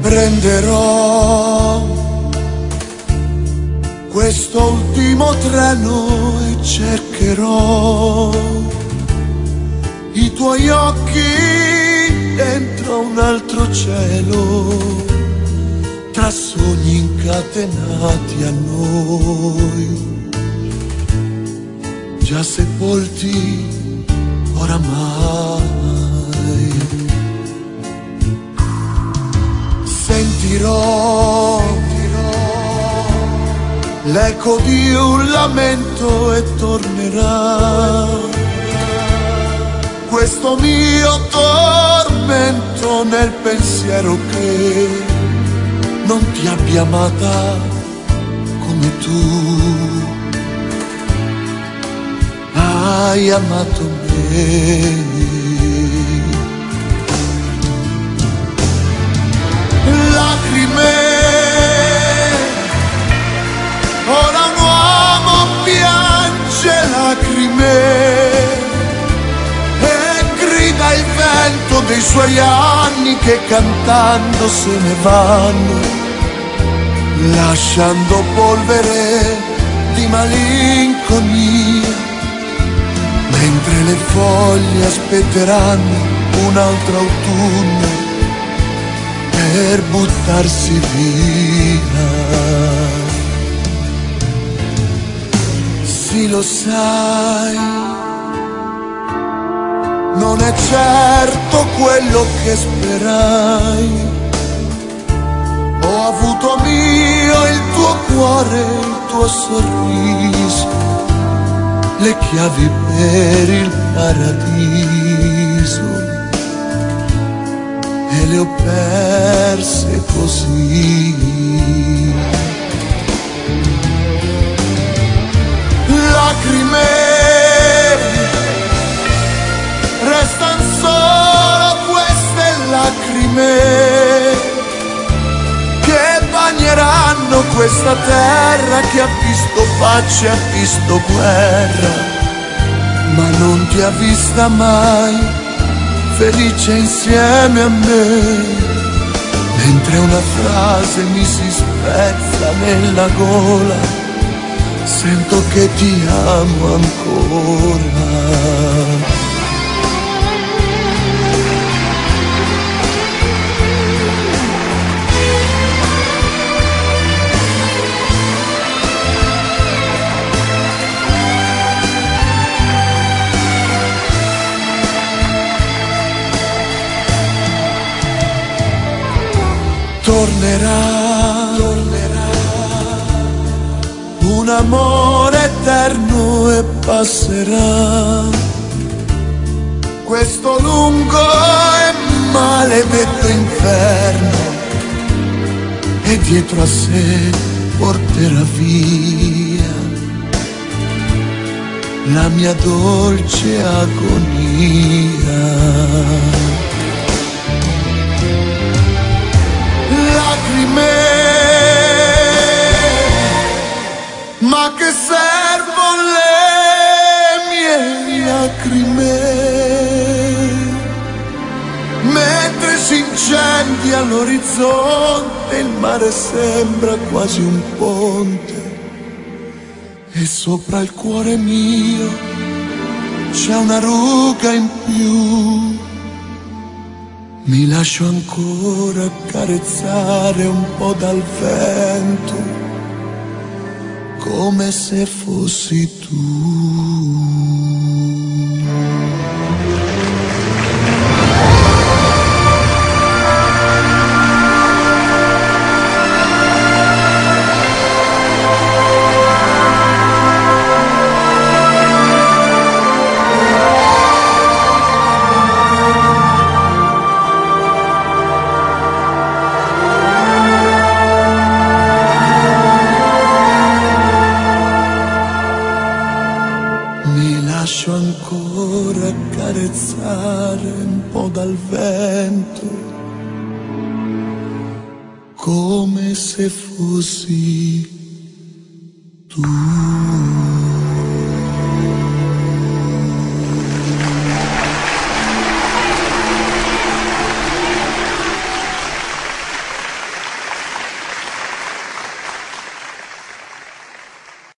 Prenderò questo ultimo treno e cercherò i tuoi occhi dentro un altro cielo, tra sogni incatenati a noi, già sepolti oramai. Sentirò l'eco di un lamento e tornerà questo mio tormento nel pensiero che non ti abbia amata come tu hai amato me. Lacrime, ora un uomo piange lacrime e grida il vento dei suoi anni che cantando se ne vanno, lasciando polvere di malinconia, mentre le foglie aspetteranno un altro autunno per buttarsi via. Sì, lo sai, non è certo quello che sperai. Ho avuto mio il tuo cuore, il tuo sorriso, le chiavi per il paradiso, e le ho perse così. Lacrime, restano solo queste lacrime che bagneranno questa terra che ha visto pace, ha visto guerra, ma non ti ha vista mai felice insieme a me, mentre una frase mi si spezza nella gola, sento che ti amo ancora. Tornerà un amore eterno e passerà questo lungo e maledetto inferno, e dietro a sé porterà via la mia dolce agonia. Lacrime, ma che servono le mie lacrime, mentre si incendia all'orizzonte, il mare sembra quasi un ponte, e sopra il cuore mio c'è una ruga in più. Mi lascio ancora accarezzare un po' dal vento, come se fossi tu. Lascio ancora accarezzare un po' dal vento, come se fossi tu.